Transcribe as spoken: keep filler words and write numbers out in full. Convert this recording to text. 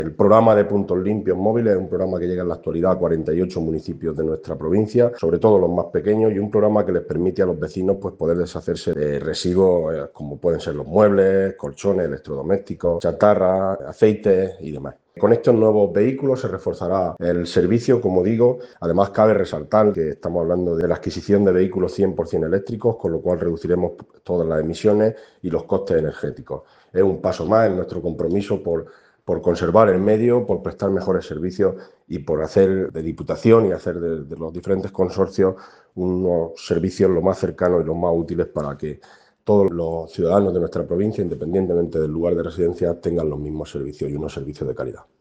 El programa de puntos limpios móviles es un programa que llega en la actualidad a cuarenta y ocho municipios de nuestra provincia, sobre todo los más pequeños, y un programa que les permite a los vecinos pues, poder deshacerse de residuos eh, como pueden ser los muebles, colchones, electrodomésticos, chatarra, aceites y demás. Con estos nuevos vehículos se reforzará el servicio, como digo. Además, cabe resaltar que estamos hablando de la adquisición de vehículos cien por cien eléctricos, con lo cual reduciremos todas las emisiones y los costes energéticos. Es un paso más en nuestro compromiso por, por conservar el medio, por prestar mejores servicios y por hacer de Diputación y hacer de, de los diferentes consorcios unos servicios lo más cercanos y los más útiles para que todos los ciudadanos de nuestra provincia, independientemente del lugar de residencia, tengan los mismos servicios y unos servicios de calidad.